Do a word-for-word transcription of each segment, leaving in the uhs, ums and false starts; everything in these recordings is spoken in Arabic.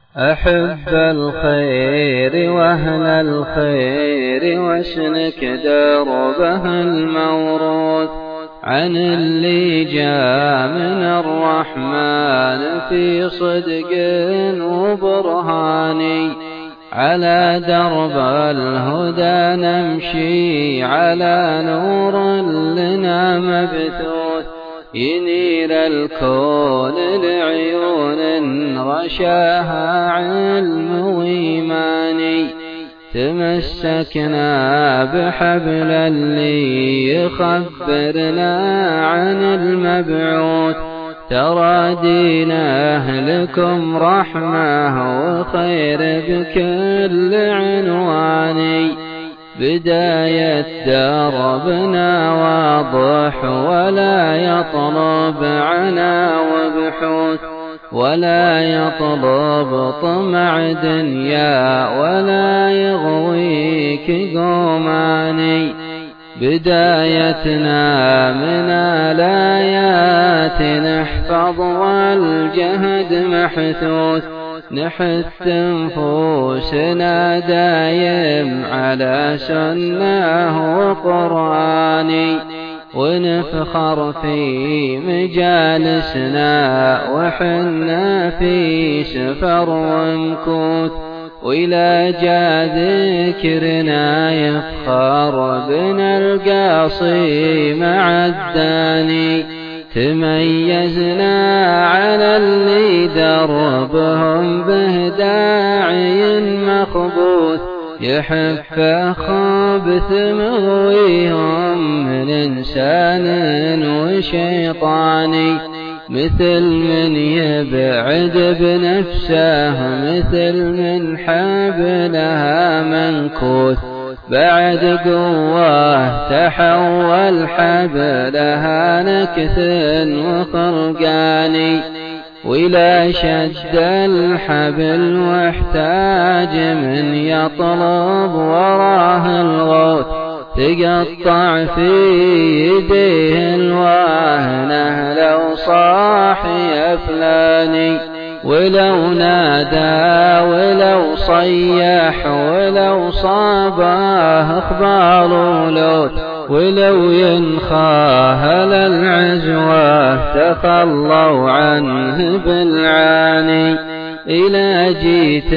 أحب الخير وأهل الخير واشنك دربه الموروث عن اللي جاء من الرحمن في صدق وبرهان. على درب الهدى نمشي على نور لنا مبثوث ينير الكون لعيون غشاها علم وإيمان. تمسكنا بحبل اللي يخبرنا عن المبعوث ترى دين أهلكم رحمة وخير بكل عنوان. بداية دربنا واضح ولا يطلب عنا وبحوث ولا يطلب طمع دنيا ولا يغويك قوماني. بدايتنا من الآيات نحفظ والجهد محثوث نحث نفوسنا دايم على سنة وقرآن. ونفخر في مجالسنا وحنا في سفر ومكوث وإلى جاء ذكرنا يفخر بنا القاصي مع الداني. تميزنا على اللي دربهم به داعي مخبوث يحب خبث مغويهم من إنسان وشيطاني. مثل من يبعد بنفسه مثل من حبلها منكوث بعد قوة تحول حبلها نكث وخرقاني. وإلى شد الحبل واحتاج من يطلب وراه الغوث تقطع في يديه الواهنة لو صاح يا فلاني. ولو نادى ولو صيح ولو صابه اخبار لوت ولو ينخاه للعزوة تخلوا عنه بالعاني. إلى جيت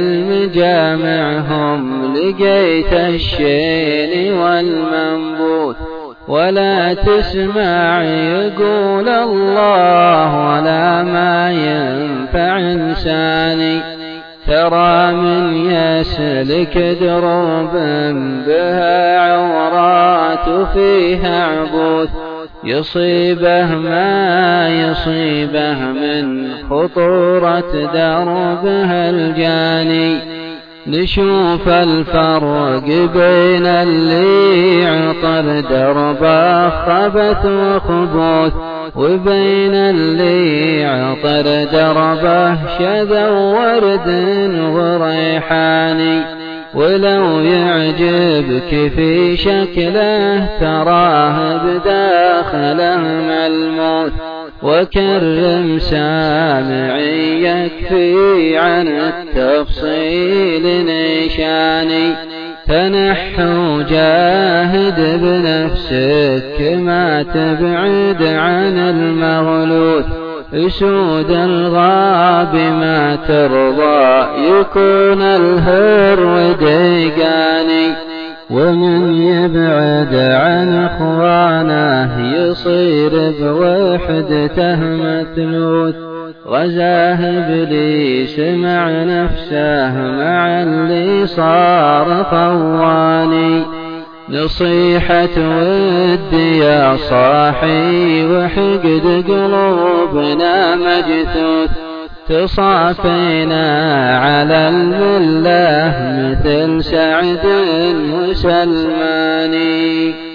المجامعهم لقيت الشين والمنبوث ولا تسمع يقول الله ولا ما ينفع إنساني. ترى من يسلك دروب بها عورات فيها عبوث يصيبه ما يصيبه من خطورة دربها الجاني. نشوف الفرق بين اللي عطر دربه خبث وخبوث وبين اللي عطر دربه شذا ورد وريحاني. ولو يعجبك في شكله تراه بداخله ملموس وكرم سامعي يكفي عن التفصيل نشاني. تنحو جاهد بنفسك ما تبعد عن المغلوث أسود الغاب ما ترضى يكون الهر ديقاني. ومن يبعد عن اخوانه يصير بوحدته مثلوث غزاه إبليس مع نفسه مع اللي صار خواني. نصيحة ودي يا صاحي وحقد قلوبنا مجثوث تصافينا على المله مثل سعد وسلماني.